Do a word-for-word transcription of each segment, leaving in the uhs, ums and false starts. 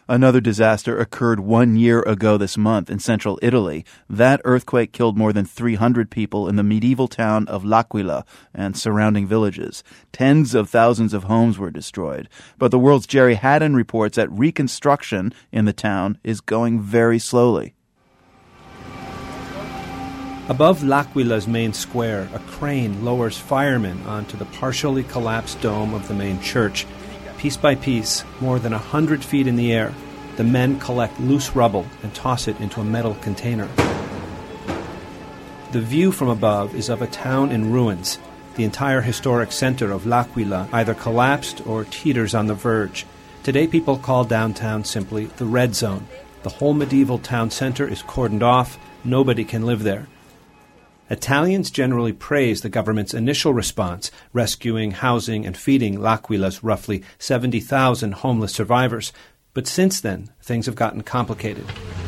Another disaster occurred one year ago this month in central Italy. That earthquake killed more than three hundred people in the medieval town of L'Aquila and surrounding villages. Tens of thousands of homes were destroyed. But the World's Jerry Haddon reports that reconstruction in the town is going very slowly. Above L'Aquila's main square, a crane lowers firemen onto the partially collapsed dome of the main church. Piece by piece, more than a hundred feet in the air, the men collect loose rubble and toss it into a metal container. The view from above is of a town in ruins. The entire historic center of L'Aquila either collapsed or teeters on the verge. Today people call downtown simply the Red Zone. The whole medieval town center is cordoned off. Nobody can live there. Italians generally praise the government's initial response, rescuing, housing, and feeding L'Aquila's roughly seventy thousand homeless survivors. But since then, things have gotten complicated.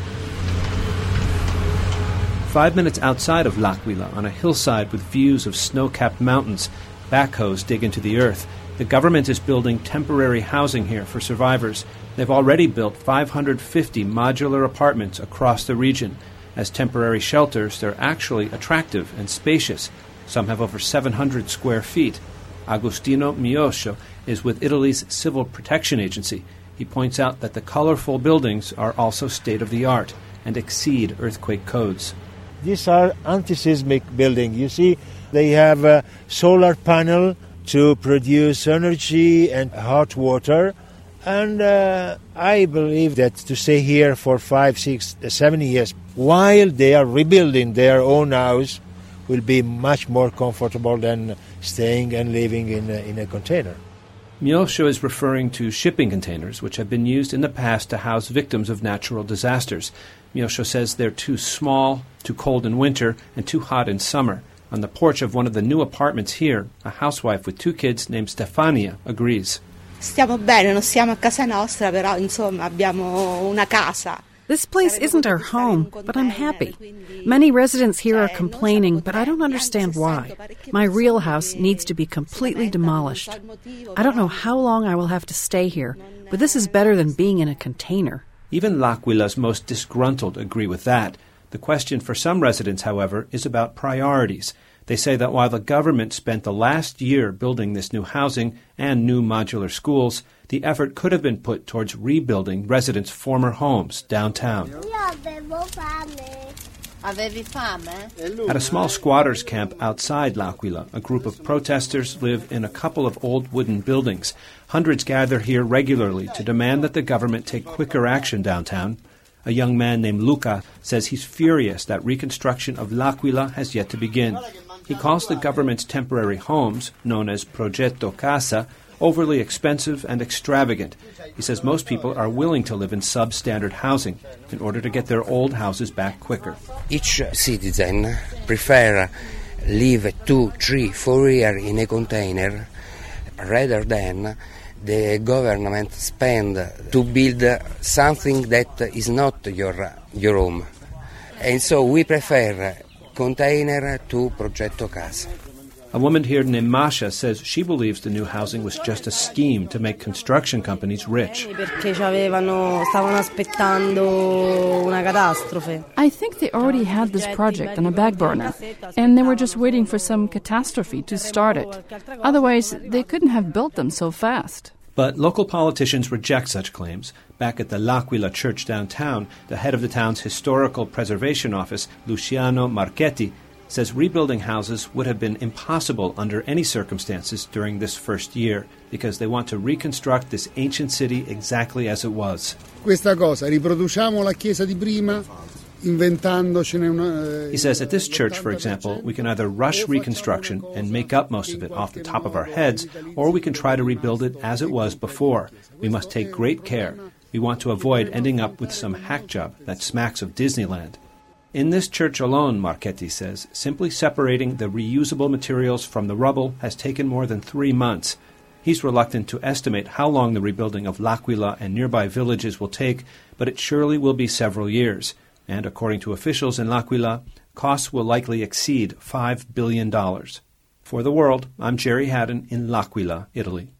Five minutes outside of L'Aquila, on a hillside with views of snow-capped mountains, backhoes dig into the earth. The government is building temporary housing here for survivors. They've already built five hundred fifty modular apartments across the region. As temporary shelters, they're actually attractive and spacious. Some have over seven hundred square feet. Agostino Mioscio is with Italy's Civil Protection Agency. He points out that the colorful buildings are also state-of-the-art and exceed earthquake codes. These are anti-seismic buildings. You see, they have a solar panel to produce energy and hot water. And uh, I believe that to stay here for five, six, seven years while they are rebuilding their own house will be much more comfortable than staying and living in a, in a container. Mioscio is referring to shipping containers, which have been used in the past to house victims of natural disasters. Mioscio says they're too small, too cold in winter, and too hot in summer. On the porch of one of the new apartments here, a housewife with two kids named Stefania agrees. Stiamo bene, non siamo a casa nostra, però insomma abbiamo una casa. This place isn't our home, but I'm happy. Many residents here are complaining, but I don't understand why. My real house needs to be completely demolished. I don't know how long I will have to stay here, but this is better than being in a container. Even L'Aquila's most disgruntled agree with that. The question for some residents, however, is about priorities. They say that while the government spent the last year building this new housing and new modular schools, the effort could have been put towards rebuilding residents' former homes downtown. At a small squatters' camp outside L'Aquila, a group of protesters live in a couple of old wooden buildings. Hundreds gather here regularly to demand that the government take quicker action downtown. A young man named Luca says he's furious that reconstruction of L'Aquila has yet to begin. He calls the government's temporary homes, known as Progetto Casa, overly expensive and extravagant. He says most people are willing to live in substandard housing in order to get their old houses back quicker. Each citizen prefer live two, three, four years in a container rather than the government spend to build something that is not your your home. And so we prefer container to Progetto Casa. A woman here named Masha says she believes the new housing was just a scheme to make construction companies rich. I think they already had this project on a back burner, and they were just waiting for some catastrophe to start it. Otherwise, they couldn't have built them so fast. But local politicians reject such claims. Back at the L'Aquila church downtown, the head of the town's historical preservation office, Luciano Marchetti, says rebuilding houses would have been impossible under any circumstances during this first year because they want to reconstruct this ancient city exactly as it was. Questa cosa, riproduciamo la chiesa di prima, inventandocene una... He says at this church, for example, we can either rush reconstruction and make up most of it off the top of our heads, or we can try to rebuild it as it was before. We must take great care. We want to avoid ending up with some hack job that smacks of Disneyland. In this church alone, Marchetti says, simply separating the reusable materials from the rubble has taken more than three months. He's reluctant to estimate how long the rebuilding of L'Aquila and nearby villages will take, but it surely will be several years. And according to officials in L'Aquila, costs will likely exceed five billion dollars. For The World, I'm Jerry Haddon in L'Aquila, Italy.